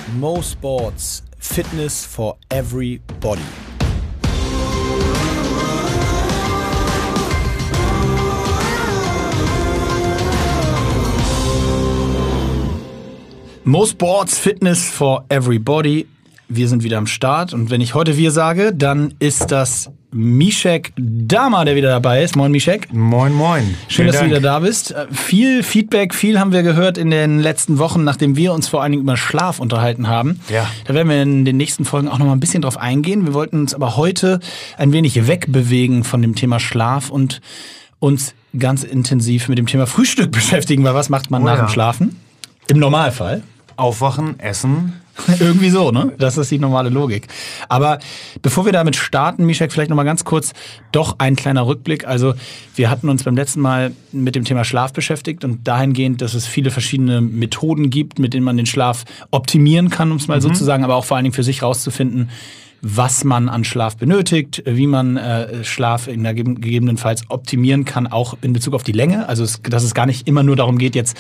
Mo Sports, Fitness for everybody. Mo Sports, Fitness for everybody. Wir sind wieder am Start und wenn ich heute wir sage, dann ist das Mishek Dama, der wieder dabei ist. Moin Mishek. Moin, moin. Schön, dass du wieder da bist. Viel Feedback, viel haben wir gehört in den letzten Wochen, nachdem wir uns vor allen Dingen über Schlaf unterhalten haben. Ja. Da werden wir in den nächsten Folgen auch noch mal ein bisschen drauf eingehen. Wir wollten uns aber heute ein wenig wegbewegen von dem Thema Schlaf und uns ganz intensiv mit dem Thema Frühstück beschäftigen, weil was macht man nach dem Schlafen? Im Normalfall. Aufwachen, essen. Irgendwie so, ne? Das ist die normale Logik. Aber bevor wir damit starten, Mishek, vielleicht noch mal ganz kurz doch ein kleiner Rückblick. Also wir hatten uns beim letzten Mal mit dem Thema Schlaf beschäftigt und dahingehend, dass es viele verschiedene Methoden gibt, mit denen man den Schlaf optimieren kann, um es mal so zu sagen, aber auch vor allen Dingen für sich rauszufinden, was man an Schlaf benötigt, wie man Schlaf gegebenenfalls optimieren kann, auch in Bezug auf die Länge. Also dass es gar nicht immer nur darum geht, jetzt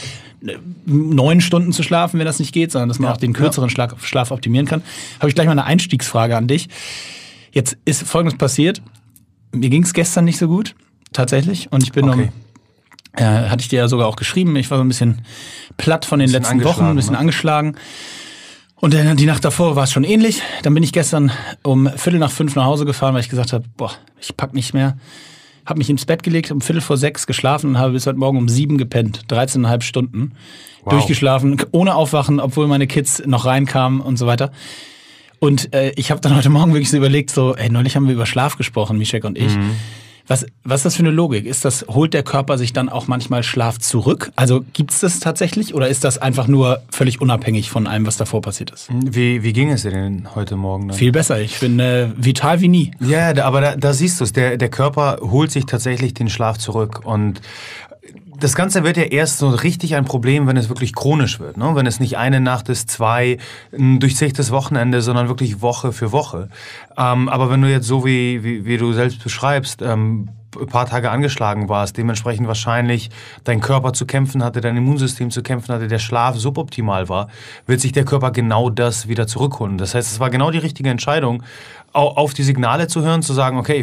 9 Stunden zu schlafen, wenn das nicht geht, sondern dass man auch den kürzeren Schlaf optimieren kann. Habe ich gleich mal eine Einstiegsfrage an dich. Jetzt ist Folgendes passiert. Mir ging es gestern nicht so gut, tatsächlich. Und ich bin hatte ich dir ja sogar auch geschrieben, ich war so ein bisschen platt von den letzten Wochen, ein bisschen angeschlagen. Und die Nacht davor war es schon ähnlich. Dann bin ich gestern um 4:45 nach Hause gefahren, weil ich gesagt habe, ich pack nicht mehr. Habe mich ins Bett gelegt, um 5:45 geschlafen und habe bis heute Morgen um 7 gepennt. 13,5 Stunden durchgeschlafen, ohne Aufwachen, obwohl meine Kids noch reinkamen und so weiter. Und ich habe dann heute Morgen wirklich so überlegt, neulich haben wir über Schlaf gesprochen, Mishek und ich. Was ist das für eine Logik? Holt der Körper sich dann auch manchmal Schlaf zurück? Also gibt's das tatsächlich oder ist das einfach nur völlig unabhängig von allem, was davor passiert ist? Wie ging es dir denn heute Morgen dann? Viel besser. Ich bin vital wie nie. Ja, aber da siehst du es. Der Körper holt sich tatsächlich den Schlaf zurück. Und das Ganze wird ja erst so richtig ein Problem, wenn es wirklich chronisch wird. Ne? Wenn es nicht eine Nacht ist, 2, ein durchzähltes Wochenende, sondern wirklich Woche für Woche. Aber wenn du jetzt so wie du selbst beschreibst, ein paar Tage angeschlagen warst, dementsprechend wahrscheinlich dein Körper zu kämpfen hatte, dein Immunsystem zu kämpfen hatte, der Schlaf suboptimal war, wird sich der Körper genau das wieder zurückholen. Das heißt, es war genau die richtige Entscheidung, auf die Signale zu hören, zu sagen, okay,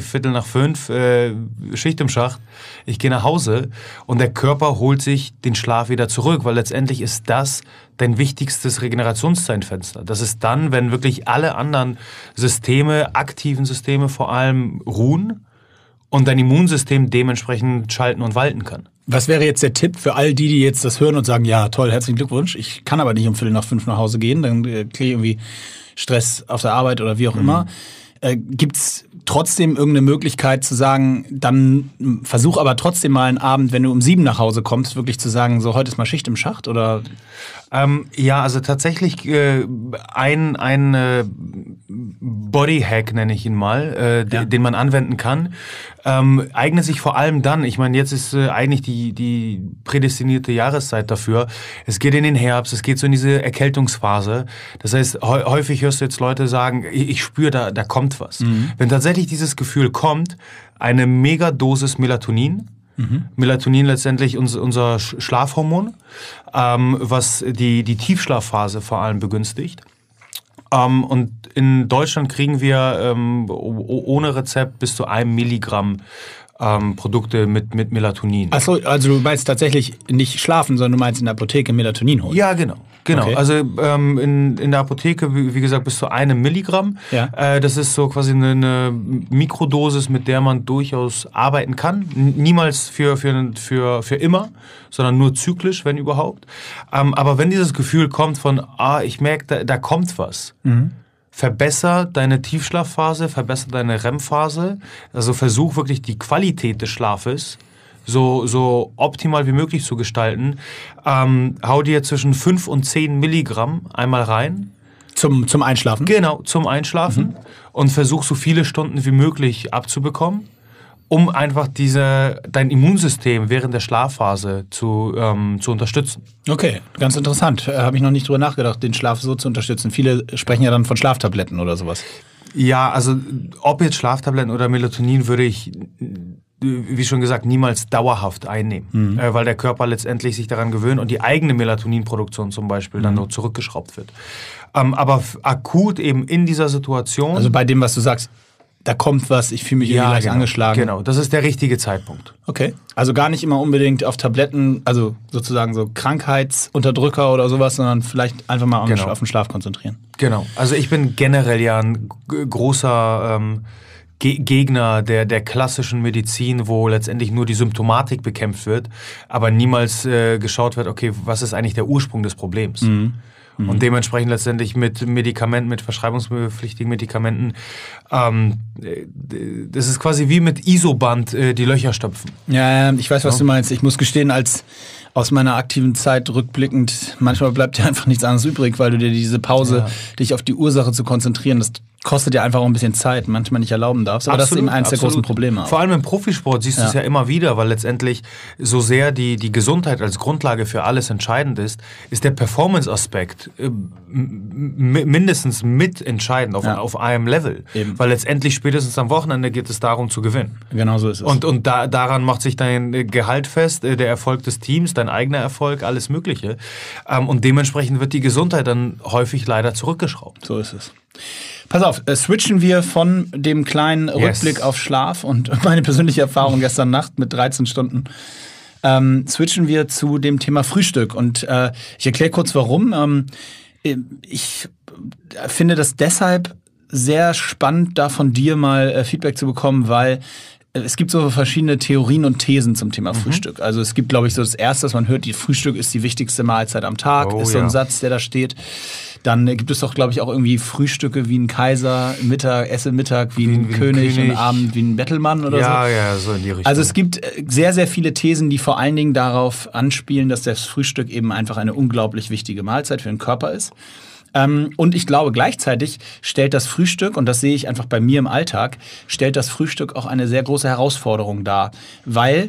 4:45, Schicht im Schacht, ich gehe nach Hause und der Körper holt sich den Schlaf wieder zurück, weil letztendlich ist das dein wichtigstes Regenerationszeitfenster. Das ist dann, wenn wirklich alle anderen Systeme, aktiven Systeme vor allem ruhen und dein Immunsystem dementsprechend schalten und walten kann. Was wäre jetzt der Tipp für all die jetzt das hören und sagen, ja toll, herzlichen Glückwunsch, ich kann aber nicht um 4:45 nach Hause gehen, dann kriege ich irgendwie Stress auf der Arbeit oder wie auch immer. Gibt's trotzdem irgendeine Möglichkeit zu sagen, dann versuch aber trotzdem mal einen Abend, wenn du um 7 nach Hause kommst, wirklich zu sagen, so heute ist mal Schicht im Schacht oder? Ja, also tatsächlich ein Bodyhack nenne ich ihn mal, den man anwenden kann, eignet sich vor allem dann, ich meine, jetzt ist eigentlich die prädestinierte Jahreszeit dafür. Es geht in den Herbst, es geht so in diese Erkältungsphase. Das heißt, häufig hörst du jetzt Leute sagen, ich spüre, da kommt was. Wenn tatsächlich dieses Gefühl kommt, eine Megadosis Melatonin, Melatonin letztendlich unser Schlafhormon, was die Tiefschlafphase vor allem begünstigt. Und in Deutschland kriegen wir ohne Rezept bis zu 1 Milligramm Produkte mit Melatonin. Achso, also du meinst tatsächlich nicht schlafen, sondern du meinst in der Apotheke Melatonin holen? Ja, genau. Okay. Also in der Apotheke, wie gesagt, bis zu 1 Milligramm. Ja. Das ist so quasi eine Mikrodosis, mit der man durchaus arbeiten kann. Niemals für immer, sondern nur zyklisch, wenn überhaupt. Aber wenn dieses Gefühl kommt von, ich merke, da kommt was, verbessere deine Tiefschlafphase, verbessere deine REM-Phase. Also versuch wirklich die Qualität des Schlafes so optimal wie möglich zu gestalten. Hau dir zwischen 5 und 10 Milligramm einmal rein. Zum Einschlafen? Genau, zum Einschlafen. Und versuch so viele Stunden wie möglich abzubekommen, um einfach dein Immunsystem während der Schlafphase zu unterstützen. Okay, ganz interessant. Habe ich noch nicht drüber nachgedacht, den Schlaf so zu unterstützen. Viele sprechen ja dann von Schlaftabletten oder sowas. Ja, also ob jetzt Schlaftabletten oder Melatonin würde ich, wie schon gesagt, niemals dauerhaft einnehmen, weil der Körper letztendlich sich daran gewöhnt und die eigene Melatoninproduktion zum Beispiel dann nur zurückgeschraubt wird. Aber akut eben in dieser Situation... Also bei dem, was du sagst, da kommt was, ich fühle mich irgendwie leicht angeschlagen. Genau, das ist der richtige Zeitpunkt. Okay, also gar nicht immer unbedingt auf Tabletten, also sozusagen so Krankheitsunterdrücker oder sowas, sondern vielleicht einfach mal auf den Schlaf konzentrieren. Genau, also ich bin generell ja ein großer Gegner der klassischen Medizin, wo letztendlich nur die Symptomatik bekämpft wird, aber niemals geschaut wird, okay, was ist eigentlich der Ursprung des Problems? Und dementsprechend letztendlich mit Medikamenten, mit verschreibungspflichtigen Medikamenten, das ist quasi wie mit Isoband die Löcher stopfen. Ja, ich weiß, was du meinst. Ich muss gestehen, aus meiner aktiven Zeit rückblickend, manchmal bleibt dir einfach nichts anderes übrig, weil du dir diese Pause, dich auf die Ursache zu konzentrieren, das kostet dir einfach auch ein bisschen Zeit, manchmal nicht erlauben darfst. Aber das ist eben eins der großen Probleme. Auch. Vor allem im Profisport siehst du es ja immer wieder, weil letztendlich so sehr die Gesundheit als Grundlage für alles entscheidend ist der Performance-Aspekt mindestens mitentscheidend auf einem Level. Eben. Weil letztendlich spätestens am Wochenende geht es darum zu gewinnen. Genau so ist es. Und daran macht sich dein Gehalt fest, der Erfolg des Teams, dein eigener Erfolg, alles Mögliche. Und dementsprechend wird die Gesundheit dann häufig leider zurückgeschraubt. So ist es. Pass auf, switchen wir von dem kleinen Rückblick auf Schlaf und meine persönliche Erfahrung gestern Nacht mit 13 Stunden, switchen wir zu dem Thema Frühstück. Und ich erkläre kurz, warum. Ich finde das deshalb sehr spannend, da von dir mal Feedback zu bekommen, weil es gibt so verschiedene Theorien und Thesen zum Thema Frühstück. Also es gibt, glaube ich, so das Erste, was man hört, die Frühstück ist die wichtigste Mahlzeit am Tag, ist so ein Satz, der da steht. Dann gibt es doch, glaube ich, auch irgendwie Frühstücke wie ein Kaiser, Mittag wie ein König und Abend wie ein Bettelmann oder so. Ja, so in die Richtung. Also es gibt sehr, sehr viele Thesen, die vor allen Dingen darauf anspielen, dass das Frühstück eben einfach eine unglaublich wichtige Mahlzeit für den Körper ist. Und ich glaube, gleichzeitig stellt das Frühstück, und das sehe ich einfach bei mir im Alltag, stellt das Frühstück auch eine sehr große Herausforderung dar. Weil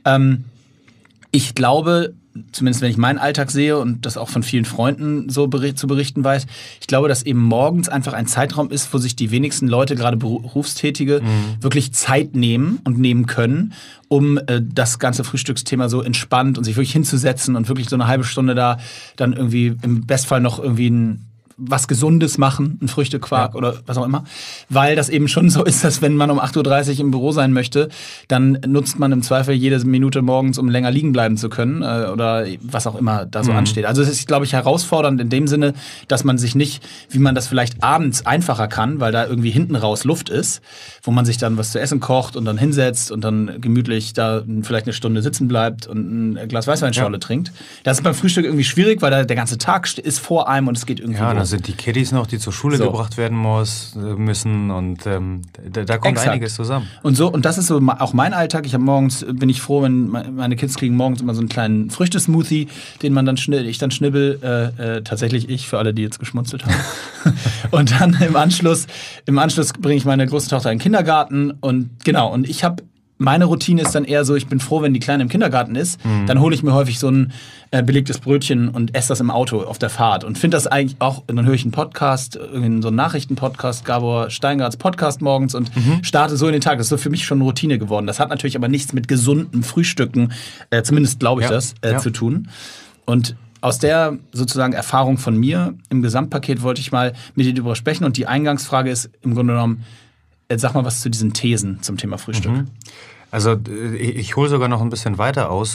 ich glaube, zumindest wenn ich meinen Alltag sehe und das auch von vielen Freunden so zu berichten weiß, ich glaube, dass eben morgens einfach ein Zeitraum ist, wo sich die wenigsten Leute, gerade Berufstätige, wirklich Zeit nehmen und nehmen können, um das ganze Frühstücksthema so entspannt und sich wirklich hinzusetzen und wirklich so eine halbe Stunde da dann irgendwie im Bestfall noch irgendwie was Gesundes machen, ein Früchtequark oder was auch immer, weil das eben schon so ist, dass wenn man um 8.30 Uhr im Büro sein möchte, dann nutzt man im Zweifel jede Minute morgens, um länger liegen bleiben zu können oder was auch immer da so ansteht. Also es ist, glaube ich, herausfordernd in dem Sinne, dass man sich nicht, wie man das vielleicht abends einfacher kann, weil da irgendwie hinten raus Luft ist, wo man sich dann was zu essen kocht und dann hinsetzt und dann gemütlich da vielleicht eine Stunde sitzen bleibt und ein Glas Weißweinschorle trinkt. Das ist beim Frühstück irgendwie schwierig, weil da der ganze Tag ist vor einem und es geht irgendwie da sind die Kiddies noch, die zur Schule gebracht werden müssen und da kommt einiges zusammen. Und das ist so auch mein Alltag. Bin ich froh, wenn meine Kids kriegen morgens immer so einen kleinen Früchtesmoothie, den ich dann schnibbel, tatsächlich ich, für alle, die jetzt geschmunzelt haben. Und dann im Anschluss bringe ich meine große Tochter in den Kindergarten und meine Routine ist dann eher so, ich bin froh, wenn die Kleine im Kindergarten ist, dann hole ich mir häufig so ein belegtes Brötchen und esse das im Auto auf der Fahrt und finde das eigentlich auch, dann höre ich einen Podcast, so einen Nachrichtenpodcast, Gabor Steingarts Podcast morgens und starte so in den Tag. Das ist so für mich schon eine Routine geworden. Das hat natürlich aber nichts mit gesundem Frühstücken, zumindest glaube ich zu tun. Und aus der sozusagen Erfahrung von mir im Gesamtpaket wollte ich mal mit dir darüber sprechen und die Eingangsfrage ist im Grunde genommen, sag mal was zu diesen Thesen zum Thema Frühstück. Also ich hole sogar noch ein bisschen weiter aus.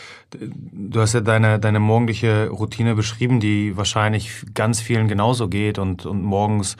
Du hast ja deine morgendliche Routine beschrieben, die wahrscheinlich ganz vielen genauso geht und morgens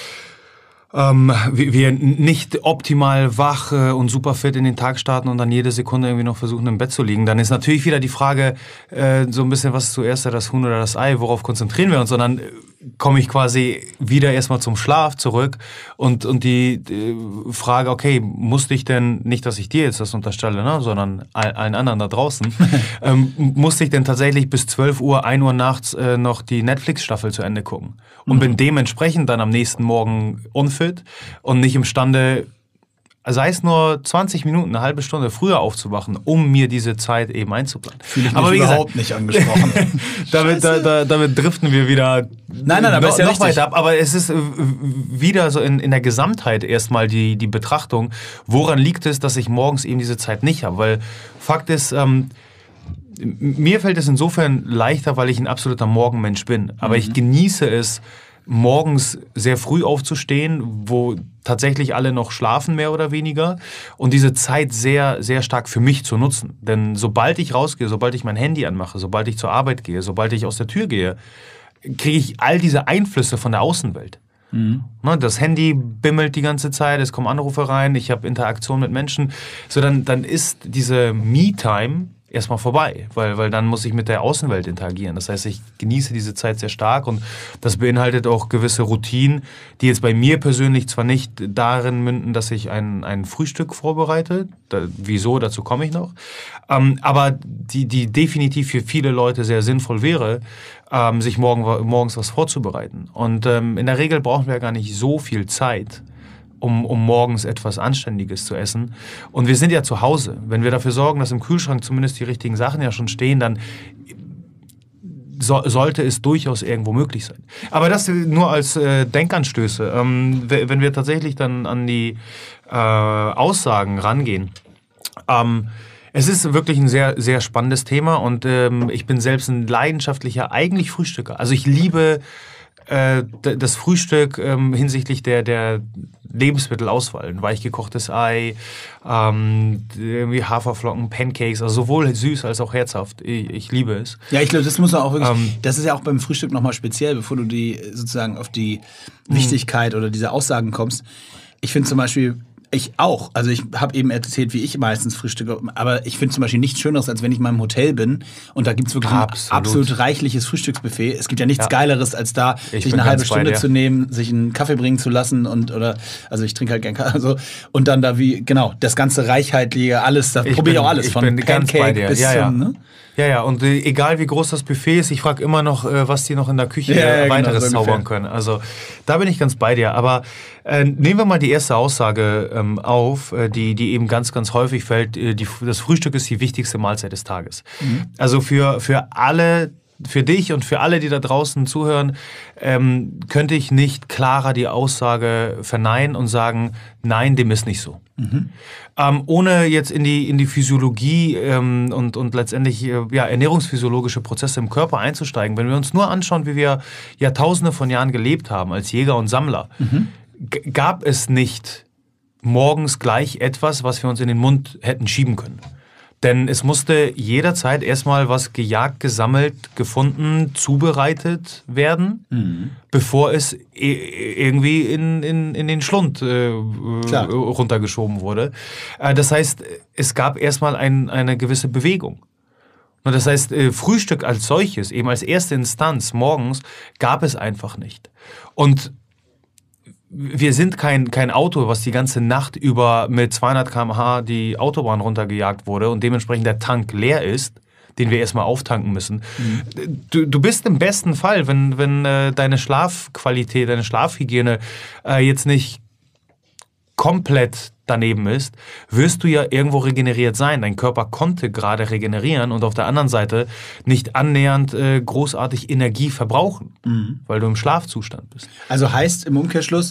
wir nicht optimal wach und super fit in den Tag starten und dann jede Sekunde irgendwie noch versuchen, im Bett zu liegen. Dann ist natürlich wieder die Frage, so ein bisschen, was ist zuerst, das Huhn oder das Ei, worauf konzentrieren wir uns? Sondern komme ich quasi wieder erstmal zum Schlaf zurück und die Frage, okay, musste ich denn, nicht, dass ich dir jetzt das unterstelle, ne, sondern allen anderen da draußen, musste ich denn tatsächlich bis 12 Uhr, 1 Uhr nachts noch die Netflix-Staffel zu Ende gucken? Und bin dementsprechend dann am nächsten Morgen unfit und nicht imstande, sei es nur 20 Minuten, eine halbe Stunde früher aufzuwachen, um mir diese Zeit eben einzuplanen. Fühle ich mich überhaupt nicht angesprochen. damit driften wir wieder aber ist ja noch weiter ab. Aber es ist wieder so in der Gesamtheit erstmal die Betrachtung, woran liegt es, dass ich morgens eben diese Zeit nicht habe. Weil Fakt ist, mir fällt es insofern leichter, weil ich ein absoluter Morgenmensch bin. Aber ich genieße es, morgens sehr früh aufzustehen, wo tatsächlich alle noch schlafen, mehr oder weniger, und diese Zeit sehr, sehr stark für mich zu nutzen. Denn sobald ich rausgehe, sobald ich mein Handy anmache, sobald ich zur Arbeit gehe, sobald ich aus der Tür gehe, kriege ich all diese Einflüsse von der Außenwelt. Das Handy bimmelt die ganze Zeit, es kommen Anrufe rein, ich habe Interaktion mit Menschen. So, dann ist diese Me-Time erstmal vorbei, weil dann muss ich mit der Außenwelt interagieren. Das heißt, ich genieße diese Zeit sehr stark und das beinhaltet auch gewisse Routinen, die jetzt bei mir persönlich zwar nicht darin münden, dass ich ein Frühstück vorbereite, wieso, dazu komme ich noch, aber die definitiv für viele Leute sehr sinnvoll wäre, sich morgens was vorzubereiten. Und in der Regel brauchen wir ja gar nicht so viel Zeit, um morgens etwas Anständiges zu essen. Und wir sind ja zu Hause. Wenn wir dafür sorgen, dass im Kühlschrank zumindest die richtigen Sachen ja schon stehen, dann sollte es durchaus irgendwo möglich sein. Aber das nur als Denkanstöße. Wenn wir tatsächlich dann an die Aussagen rangehen, es ist wirklich ein sehr, sehr spannendes Thema und ich bin selbst ein leidenschaftlicher eigentlich Frühstücker. Also ich liebe das Frühstück hinsichtlich der Lebensmittelauswahl. Ein weich gekochtes Ei, irgendwie Haferflocken, Pancakes, also sowohl süß als auch herzhaft. Ich liebe es. Ja, ich glaube, das muss man auch wirklich, das ist ja auch beim Frühstück nochmal speziell, bevor du sozusagen auf die Wichtigkeit oder diese Aussagen kommst. Ich finde zum Beispiel, ich auch. Also ich habe eben erzählt, wie ich meistens frühstücke. Aber ich finde zum Beispiel nichts Schöneres, als wenn ich in meinem Hotel bin und da gibt es wirklich ein absolut reichliches Frühstücksbuffet. Es gibt ja nichts Geileres, als da sich eine halbe Stunde zu nehmen, sich einen Kaffee bringen zu lassen also ich trinke halt gern Kaffee. Und dann da das ganze reichhaltige, alles, da probiere ich auch alles. Von Pancake bis zum, ne? Ja, und egal wie groß das Buffet ist, ich frage immer noch, was die noch in der Küche weiteres zaubern können. Also da bin ich ganz bei dir. Aber nehmen wir mal die erste Aussage auf, die eben ganz, ganz häufig fällt. Das Frühstück ist die wichtigste Mahlzeit des Tages. Also für alle, für dich und für alle, die da draußen zuhören, könnte ich nicht klarer die Aussage verneinen und sagen, nein, dem ist nicht so. Ohne jetzt in die Physiologie und letztendlich ernährungsphysiologische Prozesse im Körper einzusteigen, wenn wir uns nur anschauen, wie wir Jahrtausende von Jahren gelebt haben als Jäger und Sammler, gab es nicht morgens gleich etwas, was wir uns in den Mund hätten schieben können. Denn es musste jederzeit erstmal was gejagt, gesammelt, gefunden, zubereitet werden, bevor es irgendwie in den Schlund runtergeschoben wurde. Das heißt, es gab erstmal eine gewisse Bewegung. Und das heißt, Frühstück als solches, eben als erste Instanz morgens, gab es einfach nicht. Und wir sind kein Auto, was die ganze Nacht über mit 200 km/h die Autobahn runtergejagt wurde und dementsprechend der Tank leer ist, den wir erstmal auftanken müssen. Du bist im besten Fall, wenn deine Schlafqualität, deine Schlafhygiene jetzt nicht komplett daneben ist, wirst du ja irgendwo regeneriert sein. Dein Körper konnte gerade regenerieren und auf der anderen Seite nicht annähernd großartig Energie verbrauchen, weil du im Schlafzustand bist. Also heißt im Umkehrschluss,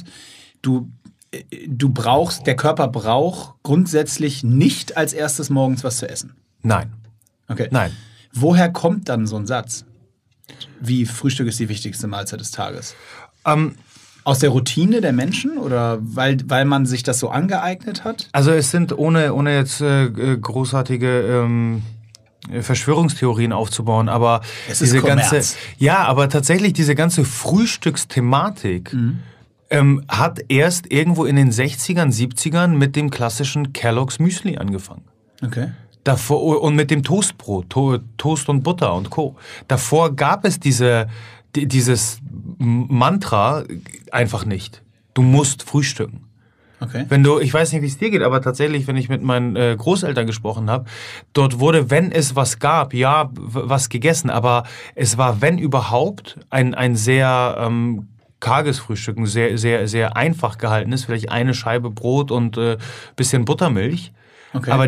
der Körper braucht grundsätzlich nicht als erstes morgens was zu essen? Nein. Okay. Nein. Woher kommt dann so ein Satz? Wie Frühstück ist die wichtigste Mahlzeit des Tages? Aus der Routine der Menschen oder weil man sich das so angeeignet hat? Also es sind, ohne jetzt großartige Verschwörungstheorien aufzubauen, aber es ist Kommerz. Aber tatsächlich diese ganze Frühstücksthematik hat erst irgendwo in den 60ern, 70ern mit dem klassischen Kellogg's Müsli angefangen. Okay. Davor, und mit dem Toastbrot, Toast und Butter und Co. Davor gab es dieses Mantra einfach nicht. Du musst frühstücken. Okay. Ich weiß nicht, wie es dir geht, aber tatsächlich, wenn ich mit meinen Großeltern gesprochen habe, dort wurde, wenn es was gab, was gegessen, aber es war, wenn überhaupt, ein sehr karges Frühstück, ein sehr, sehr, sehr einfach gehaltenes, vielleicht eine Scheibe Brot und bisschen Buttermilch. Okay. Aber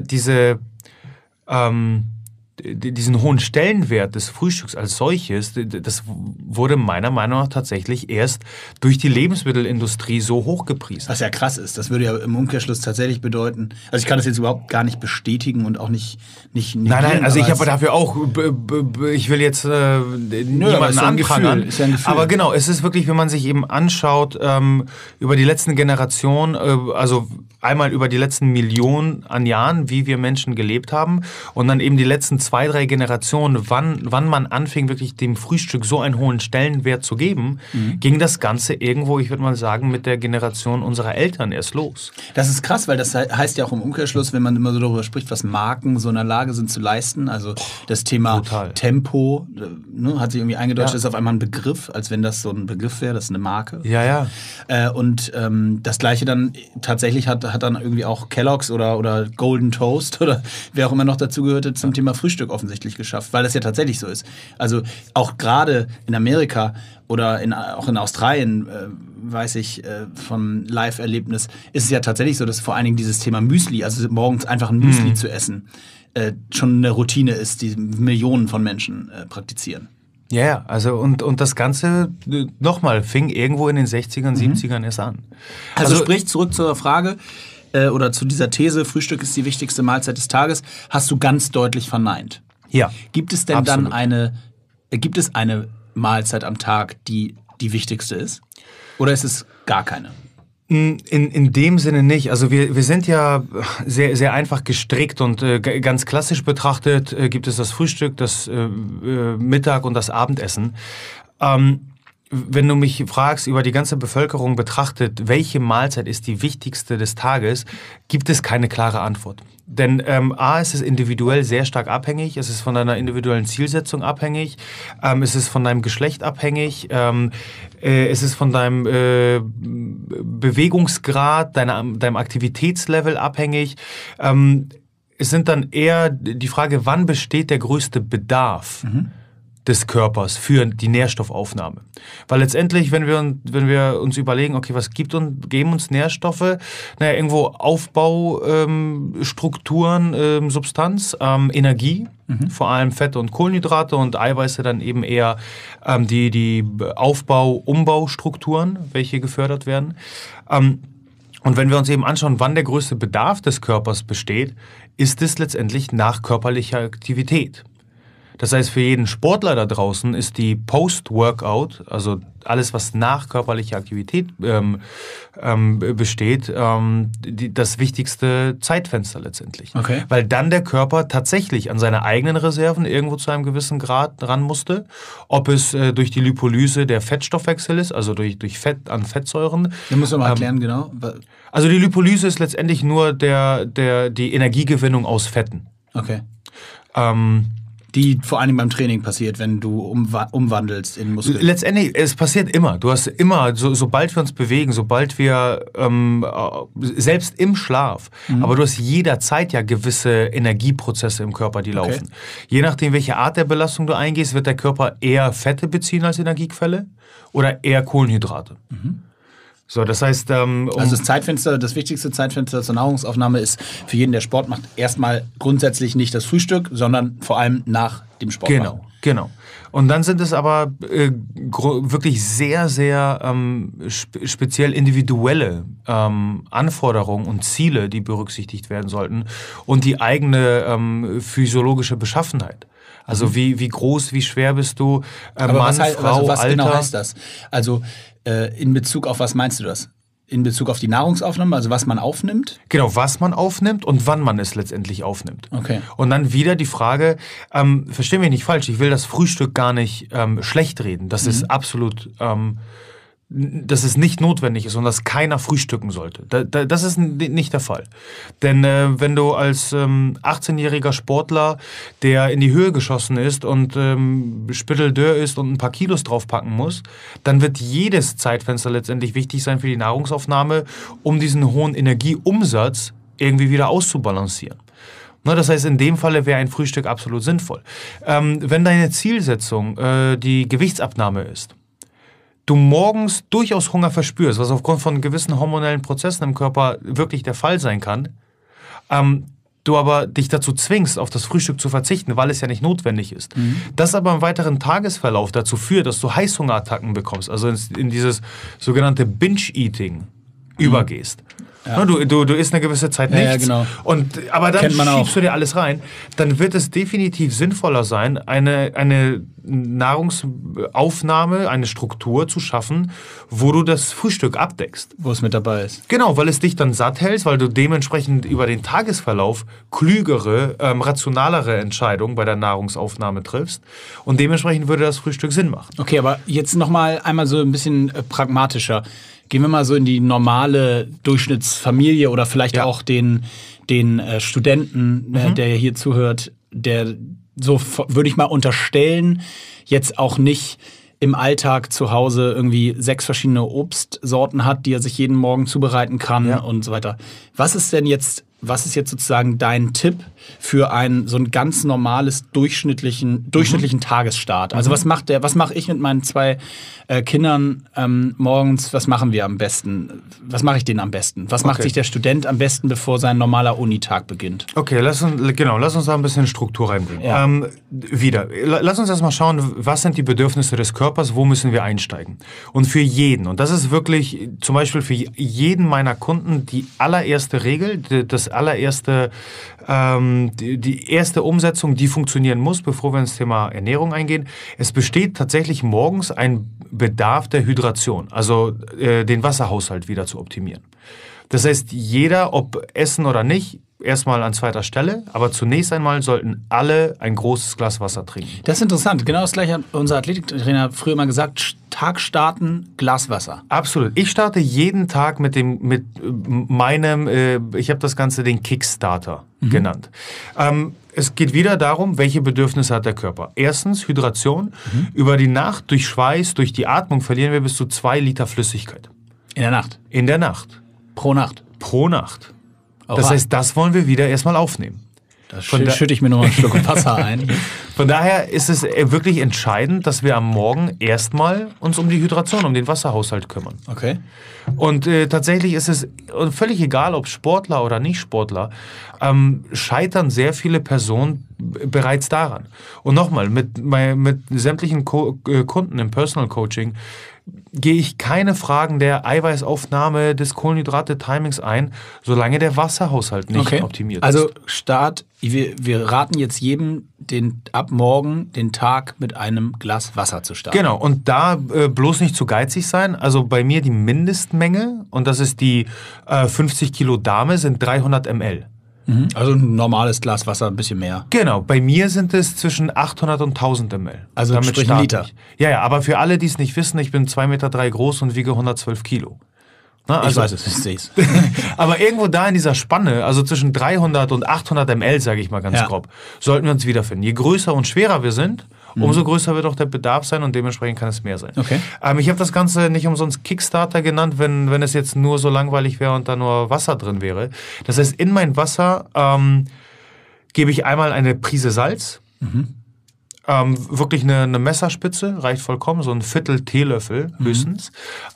diesen hohen Stellenwert des Frühstücks als solches, das wurde meiner Meinung nach tatsächlich erst durch die Lebensmittelindustrie so hochgepriesen. Was ja krass ist. Das würde ja im Umkehrschluss tatsächlich bedeuten, also ich kann das jetzt überhaupt gar nicht bestätigen und auch nicht Nein, also ich habe dafür auch, ich will jetzt niemanden anprangern. Ist ja ein Gefühl. Aber genau, es ist wirklich, wenn man sich eben anschaut, über die letzten Generationen, also einmal über die letzten Millionen an Jahren, wie wir Menschen gelebt haben und dann eben die letzten 2, 3 Generationen, wann man anfing, wirklich dem Frühstück so einen hohen Stellenwert zu geben, ging das Ganze irgendwo, ich würde mal sagen, mit der Generation unserer Eltern erst los. Das ist krass, weil das heißt ja auch im Umkehrschluss, wenn man immer so darüber spricht, was Marken so in der Lage sind zu leisten, also das Thema Total. Tempo, hat sich irgendwie eingedeutscht, ist auf einmal ein Begriff, als wenn das so ein Begriff wäre, das ist eine Marke. Ja. Und das Gleiche dann tatsächlich hat dann irgendwie auch Kellogg's oder Golden Toast oder wer auch immer noch dazu gehörte zum Thema Frühstück offensichtlich geschafft, weil das ja tatsächlich so ist. Also auch gerade in Amerika oder auch in Australien, weiß ich vom Live-Erlebnis, ist es ja tatsächlich so, dass vor allen Dingen dieses Thema Müsli, also morgens einfach ein Müsli zu essen, schon eine Routine ist, die Millionen von Menschen praktizieren. Ja, also und das Ganze, nochmal, fing irgendwo in den 60ern, 70ern erst an. Also sprich, zurück zur Frage oder zu dieser These, Frühstück ist die wichtigste Mahlzeit des Tages, hast du ganz deutlich verneint. Ja. Gibt es denn absolut. dann eine Mahlzeit am Tag, die die wichtigste ist? Oder ist es gar keine? In dem Sinne nicht. Also wir sind ja sehr, sehr einfach gestrickt und ganz klassisch betrachtet gibt es das Frühstück, das Mittag und das Abendessen. Wenn du mich fragst, über die ganze Bevölkerung betrachtet, welche Mahlzeit ist die wichtigste des Tages, gibt es keine klare Antwort. Denn A, es ist individuell sehr stark abhängig, es ist von deiner individuellen Zielsetzung abhängig, es ist von deinem Geschlecht abhängig, es ist von deinem Bewegungsgrad, deinem Aktivitätslevel abhängig. Es sind dann eher die Frage, wann besteht der größte Bedarf des Körpers für die Nährstoffaufnahme. Weil letztendlich, wenn wir uns überlegen, okay, was geben uns Nährstoffe? Naja, irgendwo Aufbaustrukturen, Substanz, Energie, vor allem Fette und Kohlenhydrate und Eiweiße dann eben eher die Aufbau-Umbaustrukturen, welche gefördert werden. Und wenn wir uns eben anschauen, wann der größte Bedarf des Körpers besteht, ist es letztendlich nach körperlicher Aktivität. Das heißt, für jeden Sportler da draußen ist die Post-Workout, also alles, was nach körperlicher Aktivität besteht, das wichtigste Zeitfenster letztendlich. Okay. Weil dann der Körper tatsächlich an seine eigenen Reserven irgendwo zu einem gewissen Grad ran musste. Ob es durch die Lipolyse der Fettstoffwechsel ist, also durch Fett an Fettsäuren. Da musst du mal erklären, genau. Also die Lipolyse ist letztendlich nur die Energiegewinnung aus Fetten. Okay. Die vor allem beim Training passiert, wenn du umwandelst in Muskeln. Letztendlich, es passiert immer. Du hast immer, sobald wir uns bewegen, sobald wir, selbst im Schlaf, aber du hast jederzeit ja gewisse Energieprozesse im Körper, die laufen. Je nachdem, welche Art der Belastung du eingehst, wird der Körper eher Fette beziehen als Energiequelle oder eher Kohlenhydrate. So, das heißt, also das wichtigste Zeitfenster zur Nahrungsaufnahme ist für jeden, der Sport macht, erstmal grundsätzlich nicht das Frühstück, sondern vor allem nach dem Sport. Genau. Und dann sind es aber wirklich sehr, sehr speziell individuelle Anforderungen und Ziele, die berücksichtigt werden sollten und die eigene physiologische Beschaffenheit. Also wie groß, wie schwer bist du, Mann, Frau, was Alter. Genau heißt das? Also in Bezug auf was meinst du das? In Bezug auf die Nahrungsaufnahme, also was man aufnimmt? Genau, was man aufnimmt und wann man es letztendlich aufnimmt. Okay. Und dann wieder die Frage, versteh mich nicht falsch, ich will das Frühstück gar nicht schlecht reden. Das ist absolut, dass es nicht notwendig ist und dass keiner frühstücken sollte. Das ist nicht der Fall. Denn wenn du als 18-jähriger Sportler, der in die Höhe geschossen ist und spitteldürr ist und ein paar Kilos draufpacken muss, dann wird jedes Zeitfenster letztendlich wichtig sein für die Nahrungsaufnahme, um diesen hohen Energieumsatz irgendwie wieder auszubalancieren. Das heißt, in dem Falle wäre ein Frühstück absolut sinnvoll. Wenn deine Zielsetzung die Gewichtsabnahme ist, du morgens durchaus Hunger verspürst, was aufgrund von gewissen hormonellen Prozessen im Körper wirklich der Fall sein kann, du aber dich dazu zwingst, auf das Frühstück zu verzichten, weil es ja nicht notwendig ist. Das aber im weiteren Tagesverlauf dazu führt, dass du Heißhungerattacken bekommst, also in dieses sogenannte Binge-Eating übergehst. Ja. Du isst eine gewisse Zeit nichts, genau. Aber dann schiebst du dir alles rein. Dann wird es definitiv sinnvoller sein, eine Nahrungsaufnahme, eine Struktur zu schaffen, wo du das Frühstück abdeckst. Wo es mit dabei ist. Genau, weil es dich dann satt hältst, weil du dementsprechend über den Tagesverlauf klügere, rationalere Entscheidungen bei der Nahrungsaufnahme triffst. Und dementsprechend würde das Frühstück Sinn machen. Okay, aber jetzt nochmal einmal so ein bisschen pragmatischer. Gehen wir mal so in die normale Durchschnittsfamilie oder vielleicht auch den Studenten, der hier zuhört, der, so würde ich mal unterstellen, jetzt auch nicht im Alltag zu Hause irgendwie 6 verschiedene Obstsorten hat, die er sich jeden Morgen zubereiten kann und so weiter. Was ist jetzt sozusagen dein Tipp für so ein ganz normales durchschnittlichen Tagesstart? Also was mache ich mit meinen 2 Kindern morgens? Was machen wir am besten? Was mache ich denen am besten? Was macht sich der Student am besten, bevor sein normaler Unitag beginnt? Okay, lass uns da ein bisschen Struktur reinbringen. Ja. Lass uns erstmal schauen, was sind die Bedürfnisse des Körpers, wo müssen wir einsteigen? Und für jeden, und das ist wirklich zum Beispiel für jeden meiner Kunden die allererste Regel, die erste Umsetzung, die funktionieren muss, bevor wir ins Thema Ernährung eingehen. Es besteht tatsächlich morgens ein Bedarf der Hydration, also den Wasserhaushalt wieder zu optimieren. Das heißt, jeder, ob essen oder nicht, erstmal an zweiter Stelle, aber zunächst einmal sollten alle ein großes Glas Wasser trinken. Das ist interessant. Genau das gleiche hat unser Athletiktrainer früher mal gesagt. Tag starten, Glas Wasser. Absolut. Ich starte jeden Tag mit meinem, ich habe das Ganze den Kickstarter genannt. Es geht wieder darum, welche Bedürfnisse hat der Körper. Erstens Hydration. Über die Nacht, durch Schweiß, durch die Atmung verlieren wir bis zu 2 Liter Flüssigkeit. In der Nacht? In der Nacht. Pro Nacht? Pro Nacht. Das heißt, das wollen wir wieder erstmal aufnehmen. Da schütte ich mir noch mal einen Schluck Wasser ein. Von daher ist es wirklich entscheidend, dass wir am Morgen erstmal uns um die Hydration, um den Wasserhaushalt kümmern. Okay. Und tatsächlich ist es völlig egal, ob Sportler oder Nicht-Sportler, scheitern sehr viele Personen bereits daran. Und nochmal, mit sämtlichen Kunden im Personal Coaching gehe ich keine Fragen der Eiweißaufnahme, des Kohlenhydrate-Timings ein, solange der Wasserhaushalt nicht optimiert ist. Also wir raten jetzt jedem, ab morgen den Tag mit einem Glas Wasser zu starten. Genau, und da bloß nicht zu geizig sein. Also bei mir die Mindestmenge, und das ist die 50 Kilo Dame, sind 300 ml. Also ein normales Glas Wasser, ein bisschen mehr. Genau, bei mir sind es zwischen 800 und 1000 ml. Also damit sprich ein Liter. Ja, aber für alle, die es nicht wissen, ich bin 2,3 Meter groß und wiege 112 Kilo. Na, also, ich weiß es, ich sehe es. Aber irgendwo da in dieser Spanne, also zwischen 300 und 800 ml, sage ich mal ganz grob, sollten wir uns wiederfinden. Je größer und schwerer wir sind, umso größer wird auch der Bedarf sein und dementsprechend kann es mehr sein. Okay. Ich habe das Ganze nicht umsonst Kickstarter genannt, wenn es jetzt nur so langweilig wäre und da nur Wasser drin wäre. Das heißt, in mein Wasser gebe ich einmal eine Prise Salz, wirklich eine Messerspitze, reicht vollkommen, so ein Viertel Teelöffel höchstens,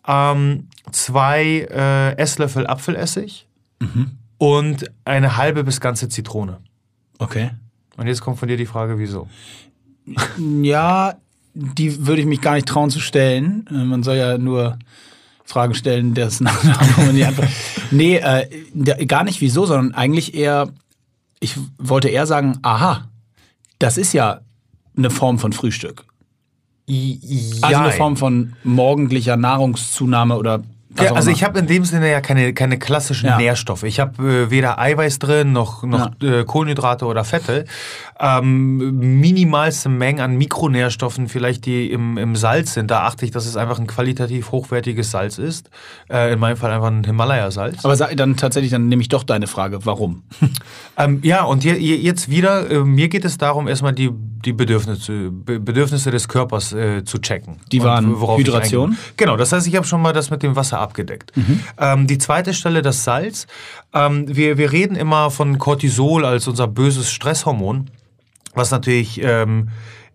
2 Esslöffel Apfelessig und eine halbe bis ganze Zitrone. Okay. Und jetzt kommt von dir die Frage, wieso? Ja, die würde ich mich gar nicht trauen zu stellen. Man soll ja nur Fragen stellen, das nachher die Antwort. Nee, gar nicht wieso, sondern eigentlich eher, ich wollte eher sagen, aha, das ist ja eine Form von Frühstück. Also eine Form von morgendlicher Nahrungszunahme oder ja, also ich habe in dem Sinne ja keine klassischen Nährstoffe. Ich habe weder Eiweiß drin, noch Kohlenhydrate oder Fette. Minimalste Mengen an Mikronährstoffen, vielleicht die im Salz sind. Da achte ich, dass es einfach ein qualitativ hochwertiges Salz ist. In meinem Fall einfach ein Himalaya-Salz. Aber dann nehme ich doch deine Frage, warum? Ja, und jetzt wieder, mir geht es darum, erstmal die Bedürfnisse des Körpers zu checken. Die waren Hydration? Genau, das heißt, ich habe schon mal das mit dem Wasser abgedeckt. Die zweite Stelle, das Salz. Wir reden immer von Cortisol als unser böses Stresshormon, was natürlich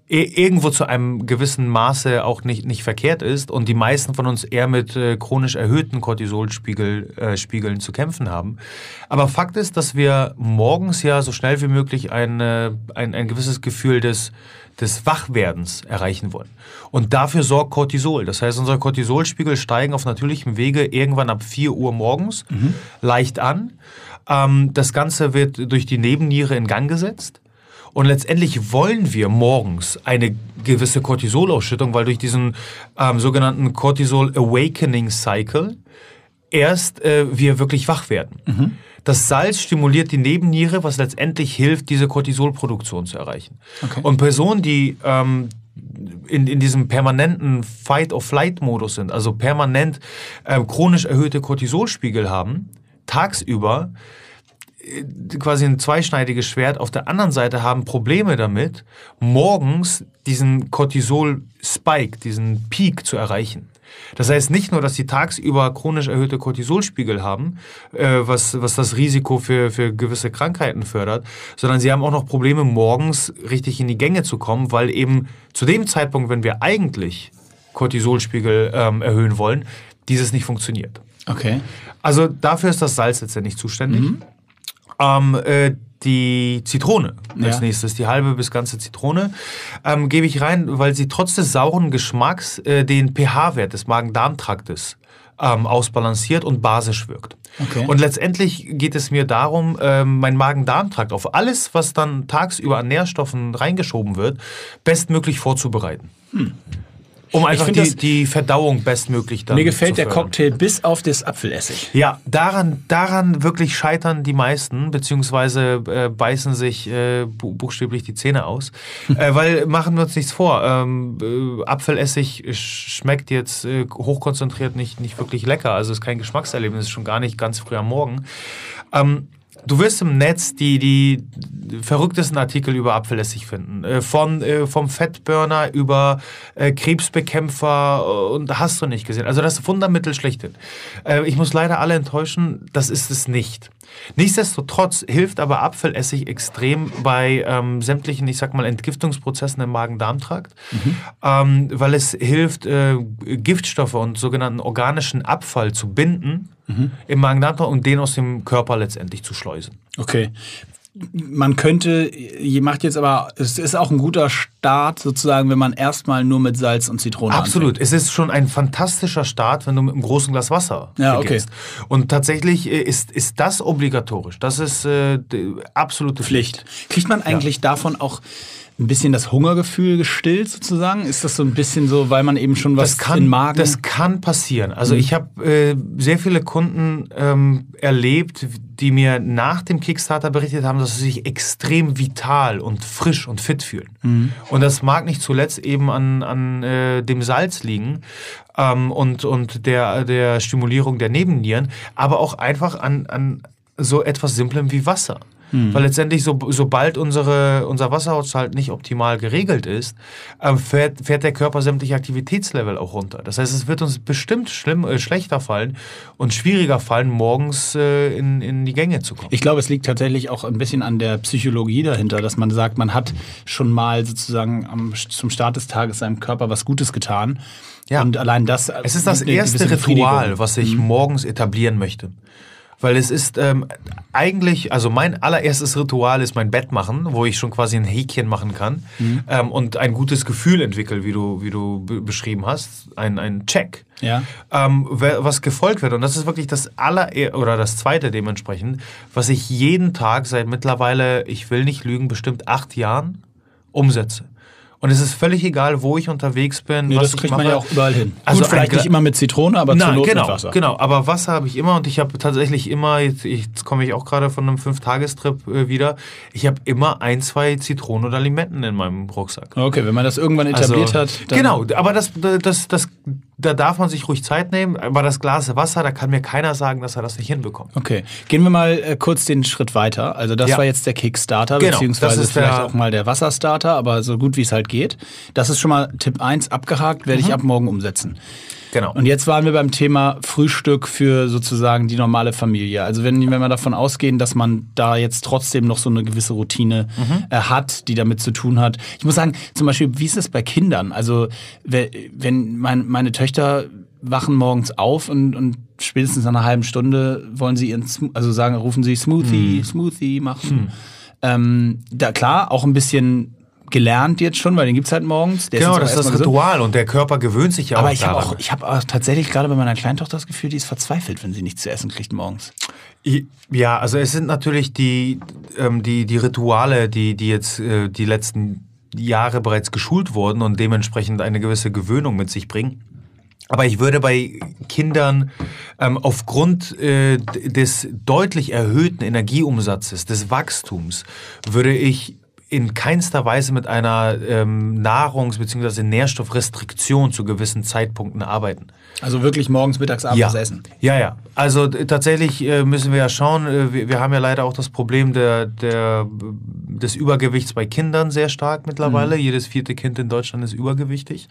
irgendwo zu einem gewissen Maße auch nicht verkehrt ist und die meisten von uns eher mit chronisch erhöhten Cortisolspiegeln zu kämpfen haben. Aber Fakt ist, dass wir morgens ja so schnell wie möglich ein gewisses Gefühl des Wachwerdens erreichen wollen. Und dafür sorgt Cortisol. Das heißt, unsere Cortisolspiegel steigen auf natürlichem Wege irgendwann ab 4 Uhr morgens leicht an. Das Ganze wird durch die Nebenniere in Gang gesetzt. Und letztendlich wollen wir morgens eine gewisse Cortisolausschüttung, weil durch diesen sogenannten Cortisol Awakening Cycle erst wir wirklich wach werden. Das Salz stimuliert die Nebenniere, was letztendlich hilft, diese Cortisolproduktion zu erreichen. Okay. Und Personen, die in diesem permanenten Fight-or-Flight-Modus sind, also permanent chronisch erhöhte Cortisolspiegel haben, tagsüber quasi ein zweischneidiges Schwert. Auf der anderen Seite haben Probleme damit, morgens diesen Cortisol-Spike, diesen Peak zu erreichen. Das heißt nicht nur, dass sie tagsüber chronisch erhöhte Cortisolspiegel haben, was das Risiko für gewisse Krankheiten fördert, sondern sie haben auch noch Probleme, morgens richtig in die Gänge zu kommen, weil eben zu dem Zeitpunkt, wenn wir eigentlich Cortisolspiegel erhöhen wollen, dieses nicht funktioniert. Okay. Also dafür ist das Salz letztendlich zuständig. Die Zitrone als nächstes, die halbe bis ganze Zitrone, gebe ich rein, weil sie trotz des sauren Geschmacks den pH-Wert des Magen-Darm-Traktes ausbalanciert und basisch wirkt. Okay. Und letztendlich geht es mir darum, mein Magen-Darm-Trakt auf alles, was dann tagsüber an Nährstoffen reingeschoben wird, bestmöglich vorzubereiten. Um einfach die Verdauung bestmöglich dann Mir gefällt der Cocktail bis auf das Apfelessig. Ja, daran wirklich scheitern die meisten, beziehungsweise beißen sich buchstäblich die Zähne aus. Weil, machen wir uns nichts vor, Apfelessig schmeckt jetzt hochkonzentriert nicht wirklich lecker. Also ist kein Geschmackserlebnis, ist schon gar nicht ganz früh am Morgen. Du wirst im Netz die verrücktesten Artikel über Apfelessig finden. Vom Fettburner über Krebsbekämpfer und hast du nicht gesehen. Also das Wundermittel schlechthin. Ich muss leider alle enttäuschen, das ist es nicht. Nichtsdestotrotz hilft aber Apfelessig extrem bei sämtlichen, ich sag mal, Entgiftungsprozessen im Magen-Darm-Trakt, weil es hilft, Giftstoffe und sogenannten organischen Abfall zu binden im Magen-Darm-Trakt und den aus dem Körper letztendlich zu schleusen. Okay. Man könnte, macht jetzt aber, es ist auch ein guter Start sozusagen, wenn man erstmal nur mit Salz und Zitrone Absolut. anfängt. Es ist schon ein fantastischer Start, wenn du mit einem großen Glas Wasser beginnst. Okay. Und tatsächlich ist das obligatorisch. Das ist absolute Pflicht. Kriegt man eigentlich davon auch ein bisschen das Hungergefühl gestillt sozusagen? Ist das so ein bisschen so, weil man eben schon was im Magen... Das kann passieren. Also ich habe sehr viele Kunden erlebt, die mir nach dem Kickstarter berichtet haben, dass sie sich extrem vital und frisch und fit fühlen. Und das mag nicht zuletzt eben an dem Salz liegen und der Stimulierung der Nebennieren, aber auch einfach an so etwas Simplem wie Wasser. Weil letztendlich, sobald unser Wasserhaushalt nicht optimal geregelt ist, fährt der Körper sämtliche Aktivitätslevel auch runter. Das heißt, es wird uns bestimmt schlechter fallen und schwieriger fallen, morgens in die Gänge zu kommen. Ich glaube, es liegt tatsächlich auch ein bisschen an der Psychologie dahinter, dass man sagt, man hat schon mal sozusagen zum Start des Tages seinem Körper was Gutes getan. Ja. Und allein das... Es ist das erste Ritual, was ich morgens etablieren möchte. Weil es ist eigentlich, also mein allererstes Ritual ist mein Bett machen, wo ich schon quasi ein Häkchen machen kann und ein gutes Gefühl entwickle, wie du beschrieben hast, ein Check, was gefolgt wird. Und das ist wirklich das zweite dementsprechend, was ich jeden Tag seit mittlerweile, ich will nicht lügen, bestimmt 8 Jahren umsetze. Und es ist völlig egal, wo ich unterwegs bin, was ich mache. Das kriegt man ja auch überall hin. Also gut, vielleicht nicht immer mit Zitrone, aber zur Not mit Wasser. Genau, aber Wasser habe ich immer und ich habe tatsächlich immer, jetzt komme ich auch gerade von einem 5-Tagestrip wieder, ich habe immer 1, 2 Zitronen oder Limetten in meinem Rucksack. Okay, wenn man das irgendwann etabliert hat. Dann genau, aber da darf man sich ruhig Zeit nehmen. Aber das Glas Wasser, da kann mir keiner sagen, dass er das nicht hinbekommt. Okay, gehen wir mal kurz den Schritt weiter. Also das war jetzt der Kickstarter, beziehungsweise ist vielleicht auch mal der Wasserstarter, aber so gut wie es halt geht. Das ist schon mal Tipp 1 abgehakt, werde ich ab morgen umsetzen. Genau. Und jetzt waren wir beim Thema Frühstück für sozusagen die normale Familie. Also wenn wir davon ausgehen, dass man da jetzt trotzdem noch so eine gewisse Routine hat, die damit zu tun hat. Ich muss sagen, zum Beispiel, wie ist es bei Kindern? Also wenn meine Töchter wachen morgens auf und spätestens nach einer halben Stunde wollen sie rufen sie Smoothie machen. Da klar, auch ein bisschen gelernt jetzt schon, weil den gibt's halt morgens. Genau, das ist das Ritual und der Körper gewöhnt sich ja auch daran. Aber ich habe auch tatsächlich gerade bei meiner Kleintochter das Gefühl, die ist verzweifelt, wenn sie nichts zu essen kriegt morgens. Ja, also es sind natürlich die Rituale, die jetzt die letzten Jahre bereits geschult wurden und dementsprechend eine gewisse Gewöhnung mit sich bringen. Aber ich würde bei Kindern aufgrund des deutlich erhöhten Energieumsatzes, des Wachstums, würde ich in keinster Weise mit einer Nahrungs- bzw. Nährstoffrestriktion zu gewissen Zeitpunkten arbeiten. Also wirklich morgens, mittags, abends essen? Ja. Also tatsächlich müssen wir ja schauen, wir haben ja leider auch das Problem des Übergewichts bei Kindern sehr stark mittlerweile. Jedes 4. Kind in Deutschland ist übergewichtig.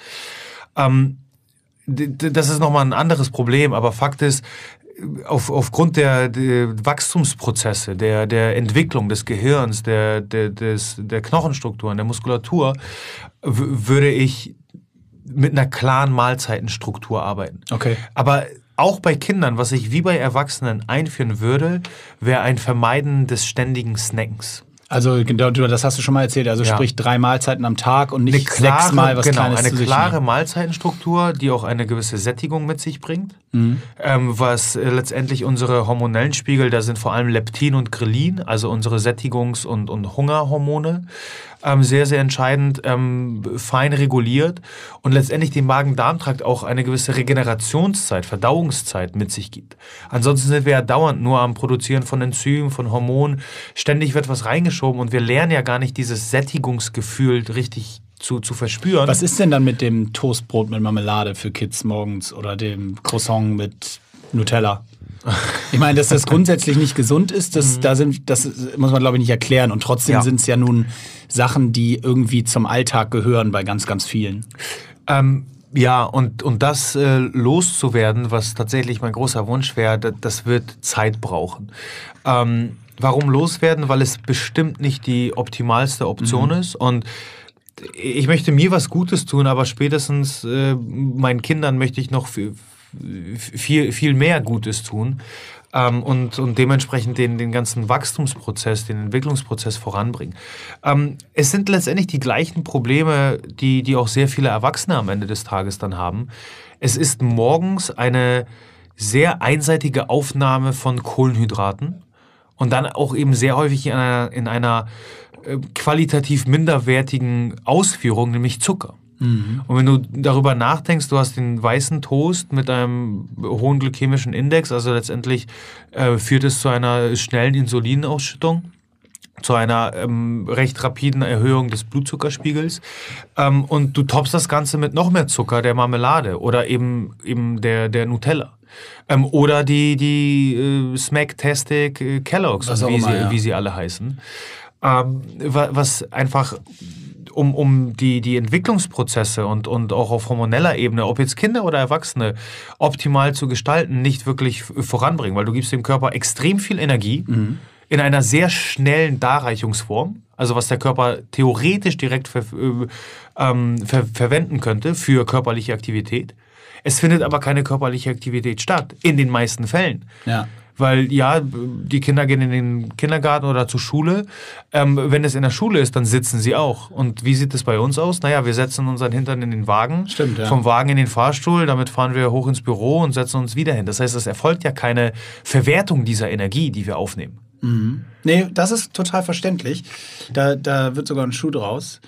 Das ist nochmal ein anderes Problem, aber Fakt ist, aufgrund der Wachstumsprozesse, der Entwicklung des Gehirns, der Knochenstrukturen, der Muskulatur, würde ich mit einer klaren Mahlzeitenstruktur arbeiten. Okay. Aber auch bei Kindern, was ich wie bei Erwachsenen einführen würde, wäre ein Vermeiden des ständigen Snackens. Also das hast du schon mal erzählt, also sprich 3 Mahlzeiten am Tag und nicht 6 Mal was Kleines eine zu sich klare nehmen. Mahlzeitenstruktur, die auch eine gewisse Sättigung mit sich bringt, was letztendlich unsere hormonellen Spiegel, da sind vor allem Leptin und Grelin, also unsere Sättigungs- und Hungerhormone, sehr, sehr entscheidend fein reguliert und letztendlich den Magen-Darm-Trakt auch eine gewisse Regenerationszeit, Verdauungszeit mit sich gibt. Ansonsten sind wir ja dauernd nur am Produzieren von Enzymen, von Hormonen. Ständig wird was reingeschoben und wir lernen ja gar nicht dieses Sättigungsgefühl richtig zu verspüren. Was ist denn dann mit dem Toastbrot mit Marmelade für Kids morgens oder dem Croissant mit Nutella? Ich meine, dass das grundsätzlich nicht gesund ist, das muss man, glaube ich, nicht erklären. Und trotzdem sind es ja nun Sachen, die irgendwie zum Alltag gehören bei ganz, ganz vielen. Ja, und das loszuwerden, was tatsächlich mein großer Wunsch wäre, das wird Zeit brauchen. Warum loswerden? Weil es bestimmt nicht die optimalste Option ist. Und ich möchte mir was Gutes tun, aber spätestens meinen Kindern möchte ich noch viel mehr Gutes tun und dementsprechend den ganzen Wachstumsprozess, den Entwicklungsprozess voranbringen. Es sind letztendlich die gleichen Probleme, die auch sehr viele Erwachsene am Ende des Tages dann haben. Es ist morgens eine sehr einseitige Aufnahme von Kohlenhydraten und dann auch eben sehr häufig in einer qualitativ minderwertigen Ausführung, nämlich Zucker. Und wenn du darüber nachdenkst, du hast den weißen Toast mit einem hohen glykämischen Index, also letztendlich führt es zu einer schnellen Insulinausschüttung, zu einer recht rapiden Erhöhung des Blutzuckerspiegels und du toppst das Ganze mit noch mehr Zucker, der Marmelade oder eben der Nutella. Oder die Smacktastic Kellogg's, wie sie alle heißen. Was einfach um die Entwicklungsprozesse und auch auf hormoneller Ebene, ob jetzt Kinder oder Erwachsene, optimal zu gestalten, nicht wirklich voranbringen. Weil du gibst dem Körper extrem viel Energie in einer sehr schnellen Darreichungsform, also was der Körper theoretisch direkt verwenden könnte für körperliche Aktivität. Es findet aber keine körperliche Aktivität statt, in den meisten Fällen. Ja. Weil die Kinder gehen in den Kindergarten oder zur Schule. Wenn es in der Schule ist, dann sitzen sie auch. Und wie sieht es bei uns aus? Naja, wir setzen unseren Hintern in den Wagen, Stimmt, ja. Vom Wagen in den Fahrstuhl, damit fahren wir hoch ins Büro und setzen uns wieder hin. Das heißt, es erfolgt ja keine Verwertung dieser Energie, die wir aufnehmen. Nee, das ist total verständlich. Da wird sogar ein Schuh draus.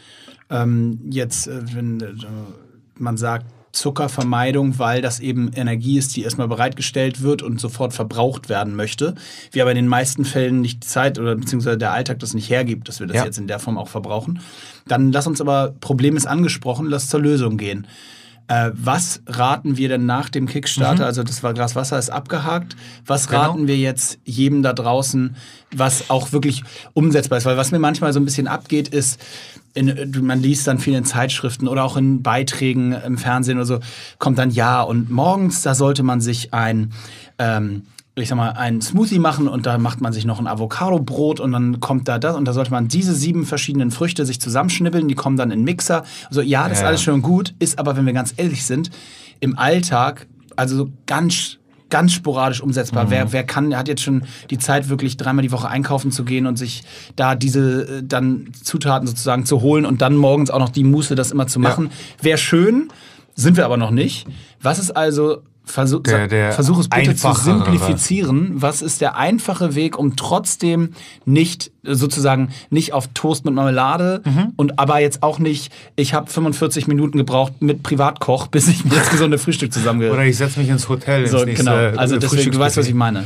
Wenn man sagt, Zuckervermeidung, weil das eben Energie ist, die erstmal bereitgestellt wird und sofort verbraucht werden möchte. Wir aber in den meisten Fällen nicht die Zeit oder beziehungsweise der Alltag das nicht hergibt, dass wir das jetzt in der Form auch verbrauchen. Dann Problem ist angesprochen, lass zur Lösung gehen. Was raten wir denn nach dem Kickstarter? Also das Glas Wasser ist abgehakt. Was raten wir jetzt jedem da draußen, was auch wirklich umsetzbar ist? Weil was mir manchmal so ein bisschen abgeht, ist, man liest dann viel in Zeitschriften oder auch in Beiträgen im Fernsehen oder so, kommt dann, und morgens, da sollte man sich einen Smoothie machen und da macht man sich noch ein Avocado-Brot und dann kommt da das und da sollte man diese 7 verschiedenen Früchte sich zusammenschnibbeln, die kommen dann in den Mixer. Also das ist alles schön und gut, ist aber, wenn wir ganz ehrlich sind, im Alltag, also so ganz sporadisch umsetzbar. Wer hat jetzt schon die Zeit, wirklich 3-mal die Woche einkaufen zu gehen und sich da diese dann Zutaten sozusagen zu holen und dann morgens auch noch die Muße, das immer zu machen. Wäre schön, sind wir aber noch nicht. Was ist also... Versuch es bitte zu simplifizieren. Was ist der einfache Weg, um trotzdem nicht auf Toast mit Marmelade und aber jetzt auch nicht, ich habe 45 Minuten gebraucht mit Privatkoch, bis ich mir das gesunde Frühstück zusammen... Oder ich setze mich ins Hotel. Genau, also deswegen, du weißt, was ich meine.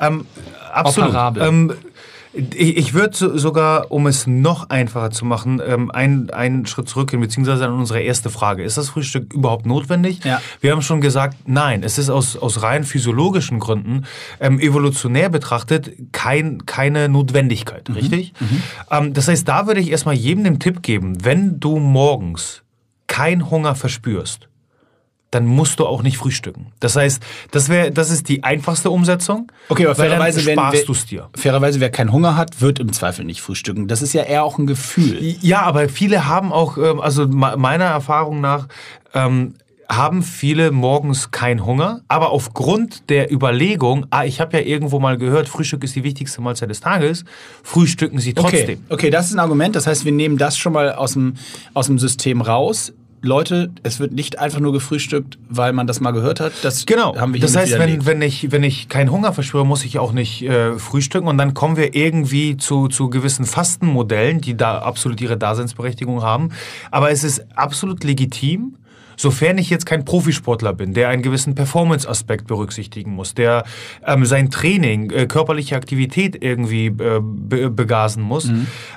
Absolut. Ich würde sogar, um es noch einfacher zu machen, einen Schritt zurückgehen, beziehungsweise an unsere erste Frage. Ist das Frühstück überhaupt notwendig? Ja. Wir haben schon gesagt, nein, es ist aus rein physiologischen Gründen, evolutionär betrachtet, keine Notwendigkeit, richtig? Das heißt, da würde ich erstmal jedem den Tipp geben, wenn du morgens keinen Hunger verspürst, dann musst du auch nicht frühstücken. Das heißt, das ist die einfachste Umsetzung. Okay, aber fairerweise, sparst du es dir. Fairerweise, wer keinen Hunger hat, wird im Zweifel nicht frühstücken. Das ist ja eher auch ein Gefühl. Ja, aber viele haben auch, also meiner Erfahrung nach, haben viele morgens keinen Hunger, aber aufgrund der Überlegung, ich habe ja irgendwo mal gehört, Frühstück ist die wichtigste Mahlzeit des Tages, frühstücken sie trotzdem. Okay, das ist ein Argument. Das heißt, wir nehmen das schon mal aus dem System raus. Leute, es wird nicht einfach nur gefrühstückt, weil man das mal gehört hat. Das haben wir hier das heißt, wenn ich keinen Hunger verspüre, muss ich auch nicht frühstücken. Und dann kommen wir irgendwie zu gewissen Fastenmodellen, die da absolut ihre Daseinsberechtigung haben. Aber es ist absolut legitim, sofern ich jetzt kein Profisportler bin, der einen gewissen Performance-Aspekt berücksichtigen muss, der sein Training, körperliche Aktivität irgendwie begasen muss,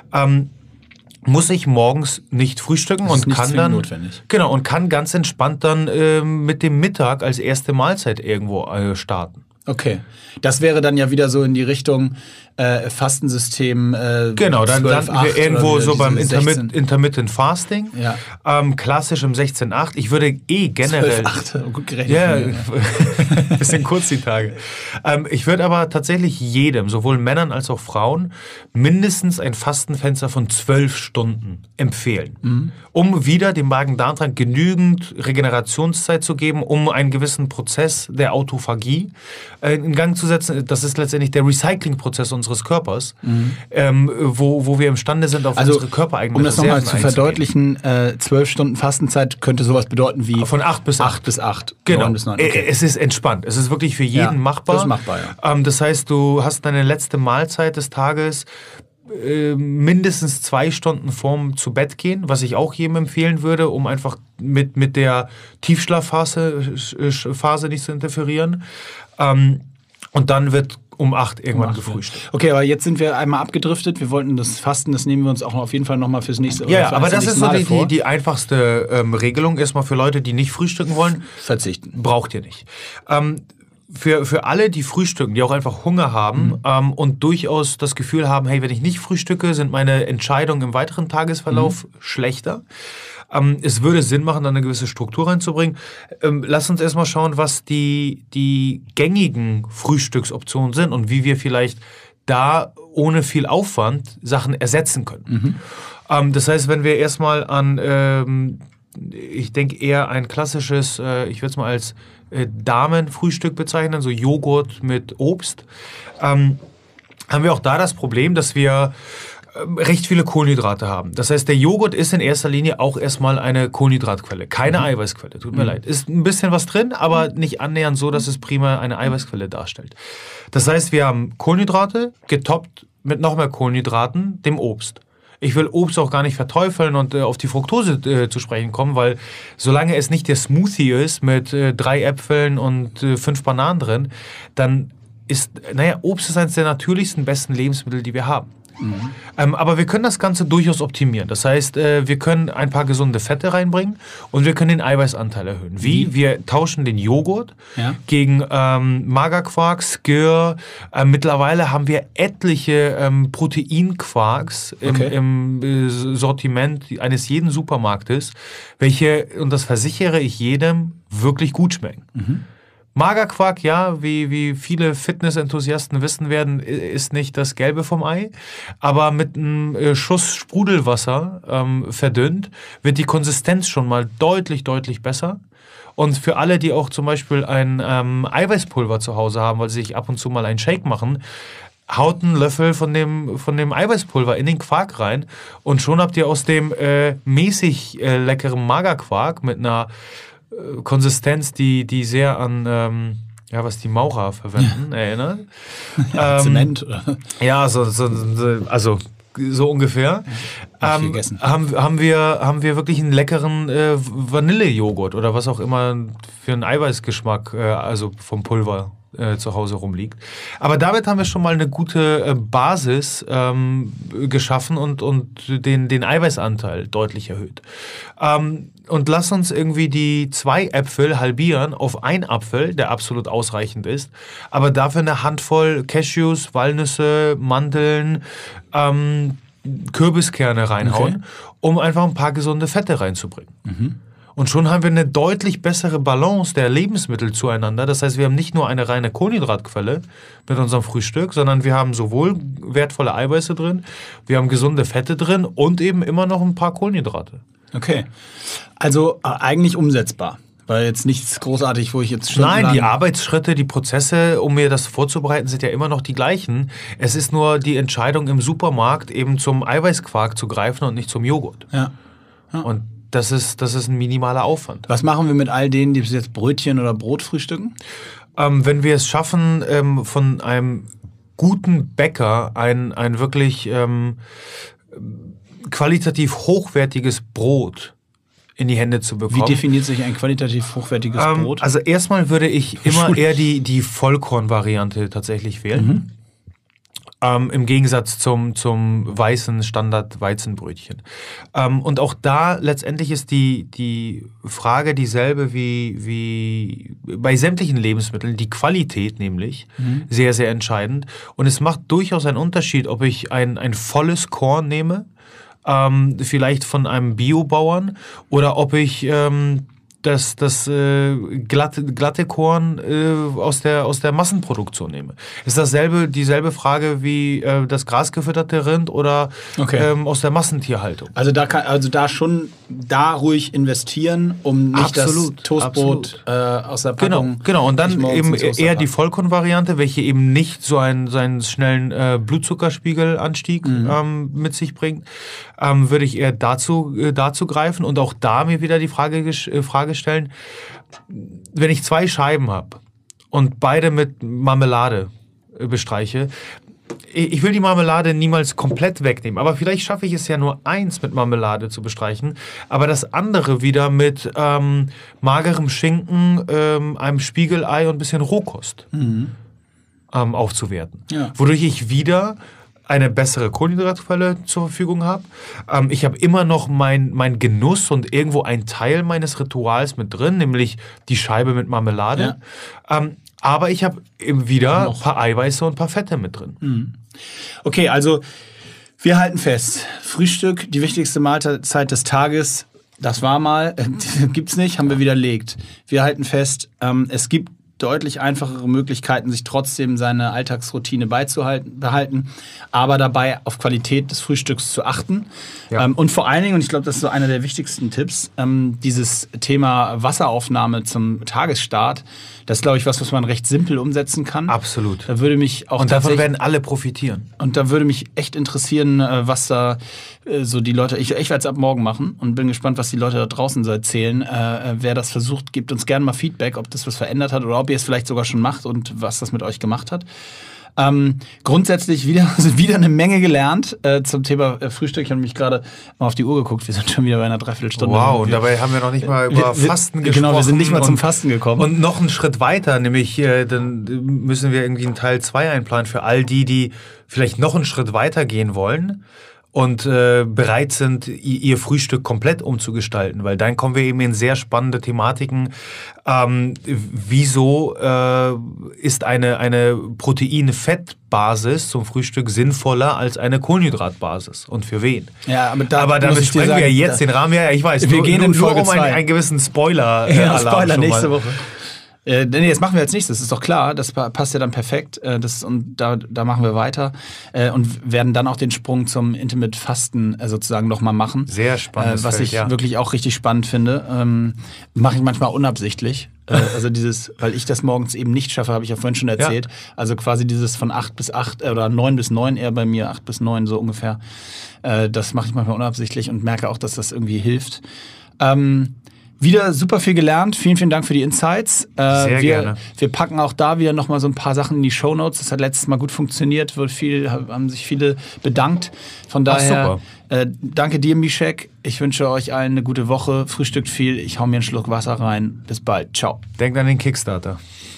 muss ich morgens nicht frühstücken und kann dann notwendig. Genau und kann ganz entspannt dann mit dem Mittag als erste Mahlzeit irgendwo starten. Okay, das wäre dann ja wieder so in die Richtung Fastensystem. Genau, dann landen wir irgendwo so beim 16. Intermittent Fasting. Ja. Klassisch im 16:8. Ich würde generell... 12:8, gut gerechnet. Ja, bisschen kurz die Tage. Ich würde aber tatsächlich jedem, sowohl Männern als auch Frauen, mindestens ein Fastenfenster von 12 Stunden empfehlen. Um wieder dem Magen-Darm-Trakt genügend Regenerationszeit zu geben, um einen gewissen Prozess der Autophagie in Gang zu setzen. Das ist letztendlich der Recycling-Prozess unseres Körpers, wo wir imstande sind, auf unsere körpereigenen Reserven Um das nochmal zu verdeutlichen, 12 Stunden Fastenzeit könnte sowas bedeuten wie... Von 8 bis 8. 8 bis 8. Genau. 9 bis 9. Okay. Es ist entspannt. Es ist wirklich für jeden machbar. Das ist machbar, ja. Das heißt, du hast deine letzte Mahlzeit des Tages mindestens 2 Stunden vorm zu Bett gehen, was ich auch jedem empfehlen würde, um einfach mit der Tiefschlafphase nicht zu interferieren. Und dann wird um 8 irgendwann gefrühstückt. Okay, aber jetzt sind wir einmal abgedriftet. Wir wollten das Fasten, das nehmen wir uns auch auf jeden Fall nochmal fürs nächste Mal. Ja, aber das ist so die einfachste Regelung. Erstmal für Leute, die nicht frühstücken wollen. Verzichten. Braucht ihr nicht. Für alle, die frühstücken, die auch einfach Hunger haben und durchaus das Gefühl haben, hey, wenn ich nicht frühstücke, sind meine Entscheidungen im weiteren Tagesverlauf schlechter. Es würde Sinn machen, da eine gewisse Struktur reinzubringen. Lass uns erstmal schauen, was die gängigen Frühstücksoptionen sind und wie wir vielleicht da ohne viel Aufwand Sachen ersetzen können. Das heißt, wenn wir erstmal an, ich denke eher ein klassisches, ich würde es mal als Damenfrühstück bezeichnen, so Joghurt mit Obst, haben wir auch da das Problem, dass wir recht viele Kohlenhydrate haben. Das heißt, der Joghurt ist in erster Linie auch erstmal eine Kohlenhydratquelle, keine Eiweißquelle, tut mir leid. Ist ein bisschen was drin, aber nicht annähernd so, dass es prima eine Eiweißquelle darstellt. Das heißt, wir haben Kohlenhydrate getoppt mit noch mehr Kohlenhydraten, dem Obst. Ich will Obst auch gar nicht verteufeln und auf die Fructose zu sprechen kommen, weil solange es nicht der Smoothie ist mit 3 Äpfeln und 5 Bananen drin, dann ist, Obst ist eines der natürlichsten, besten Lebensmittel, die wir haben. Aber wir können das Ganze durchaus optimieren. Das heißt, wir können ein paar gesunde Fette reinbringen und wir können den Eiweißanteil erhöhen. Wie? Wir tauschen den Joghurt gegen Magerquark, Skyr. Mittlerweile haben wir etliche Proteinquarks im Sortiment eines jeden Supermarktes, welche, und das versichere ich jedem, wirklich gut schmecken. Magerquark, ja, wie viele Fitnessenthusiasten wissen werden, ist nicht das Gelbe vom Ei. Aber mit einem Schuss Sprudelwasser verdünnt, wird die Konsistenz schon mal deutlich, deutlich besser. Und für alle, die auch zum Beispiel ein Eiweißpulver zu Hause haben, weil sie sich ab und zu mal einen Shake machen, haut einen Löffel von dem Eiweißpulver in den Quark rein und schon habt ihr aus dem mäßig leckeren Magerquark mit einer Konsistenz, die sehr an was die Maurer verwenden, erinnert. Zement oder? Ja, also so ungefähr. Haben wir wirklich einen leckeren Vanillejoghurt oder was auch immer für einen Eiweißgeschmack, also vom Pulver zu Hause rumliegt. Aber damit haben wir schon mal eine gute Basis geschaffen und den Eiweißanteil deutlich erhöht. Und lass uns irgendwie die 2 Äpfel halbieren auf 1 Apfel, der absolut ausreichend ist, aber dafür eine Handvoll Cashews, Walnüsse, Mandeln, Kürbiskerne reinhauen, um einfach ein paar gesunde Fette reinzubringen. Und schon haben wir eine deutlich bessere Balance der Lebensmittel zueinander. Das heißt, wir haben nicht nur eine reine Kohlenhydratquelle mit unserem Frühstück, sondern wir haben sowohl wertvolle Eiweiße drin, wir haben gesunde Fette drin und eben immer noch ein paar Kohlenhydrate. Okay, also eigentlich umsetzbar. Weil jetzt nichts großartig, wo ich jetzt stundenlang... Nein, die Arbeitsschritte, die Prozesse, um mir das vorzubereiten, sind ja immer noch die gleichen. Es ist nur die Entscheidung im Supermarkt, eben zum Eiweißquark zu greifen und nicht zum Joghurt. Ja. Und das ist ein minimaler Aufwand. Was machen wir mit all denen, die bis jetzt Brötchen oder Brot frühstücken? Wenn wir es schaffen, von einem guten Bäcker ein wirklich qualitativ hochwertiges Brot in die Hände zu bekommen. Wie definiert sich ein qualitativ hochwertiges Brot? Also erstmal würde ich immer eher die Vollkorn-Variante tatsächlich wählen. Im Gegensatz zum weißen Standard-Weizenbrötchen. Und auch da letztendlich ist die Frage dieselbe wie bei sämtlichen Lebensmitteln, die Qualität nämlich, sehr, sehr entscheidend. Und es macht durchaus einen Unterschied, ob ich ein volles Korn nehme, vielleicht von einem Biobauern, oder ob ich das glatte Korn aus der Massenproduktion nehme. Ist dieselbe Frage wie das grasgefütterte Rind oder aus der Massentierhaltung. Also da ruhig investieren, um nicht das Toastbrot aus der Packung... Genau. Und dann eben eher die Vollkornvariante, welche eben nicht so einen schnellen Blutzuckerspiegelanstieg mit sich bringt, würde ich eher dazu greifen und auch da mir wieder die Frage stellen, wenn ich 2 Scheiben habe und beide mit Marmelade bestreiche, ich will die Marmelade niemals komplett wegnehmen, aber vielleicht schaffe ich es ja nur 1 mit Marmelade zu bestreichen, aber das andere wieder mit magerem Schinken, einem Spiegelei und ein bisschen Rohkost aufzuwerten. Ja. Wodurch ich wieder eine bessere Kohlenhydratquelle zur Verfügung habe. Ich habe immer noch mein Genuss und irgendwo ein Teil meines Rituals mit drin, nämlich die Scheibe mit Marmelade. Ja. Aber ich habe eben wieder ein paar Eiweiße und ein paar Fette mit drin. Okay, also wir halten fest. Frühstück, die wichtigste Mahlzeit des Tages, das war mal, gibt's nicht, haben wir widerlegt. Wir halten fest, es gibt deutlich einfachere Möglichkeiten, sich trotzdem seine Alltagsroutine behalten, aber dabei auf Qualität des Frühstücks zu achten. Ja. Und vor allen Dingen, und ich glaube, das ist so einer der wichtigsten Tipps, dieses Thema Wasseraufnahme zum Tagesstart, das ist, glaube ich, was man recht simpel umsetzen kann. Absolut. Da würde mich auch und davon werden alle profitieren. Und da würde mich echt interessieren, was da so die Leute, ich werde es ab morgen machen und bin gespannt, was die Leute da draußen so erzählen. Wer das versucht, gebt uns gerne mal Feedback, ob das was verändert hat oder ob ihr es vielleicht sogar schon macht und was das mit euch gemacht hat. Grundsätzlich wieder eine Menge gelernt zum Thema Frühstück. Ich habe mich gerade mal auf die Uhr geguckt. Wir sind schon wieder bei einer Dreiviertelstunde. Wow, und dabei haben wir noch nicht mal über Fasten gesprochen. Genau, wir sind nicht mal zum Fasten gekommen. Und noch einen Schritt weiter, nämlich dann müssen wir irgendwie einen Teil 2 einplanen für all die vielleicht noch einen Schritt weiter gehen wollen und bereit sind, ihr Frühstück komplett umzugestalten. Weil dann kommen wir eben in sehr spannende Thematiken. Wieso ist eine Protein-Fett-Basis zum Frühstück sinnvoller als eine Kohlenhydratbasis? Und für wen? Ja, aber damit sprengen wir jetzt den Rahmen. Ja, ich weiß. Wir gehen in Folge 2. einen gewissen Spoiler. Spoiler nächste Woche. Nee, das machen wir als nächstes, das ist doch klar, das passt ja dann perfekt und da machen wir weiter und werden dann auch den Sprung zum Intimate Fasten sozusagen nochmal machen. Sehr spannend. Was ich wirklich auch richtig spannend finde, mache ich manchmal unabsichtlich. Also weil ich das morgens eben nicht schaffe, habe ich ja vorhin schon erzählt. Ja. Also quasi dieses von 8 bis 8 oder 9 bis 9 eher bei mir, 8 bis 9 so ungefähr. Das mache ich manchmal unabsichtlich und merke auch, dass das irgendwie hilft. Wieder super viel gelernt. Vielen, vielen Dank für die Insights. Sehr gerne. Wir packen auch da wieder nochmal so ein paar Sachen in die Shownotes. Das hat letztes Mal gut funktioniert. Haben sich viele bedankt. Von daher, danke dir, Mischek. Ich wünsche euch allen eine gute Woche. Frühstückt viel. Ich hau mir einen Schluck Wasser rein. Bis bald. Ciao. Denkt an den Kickstarter.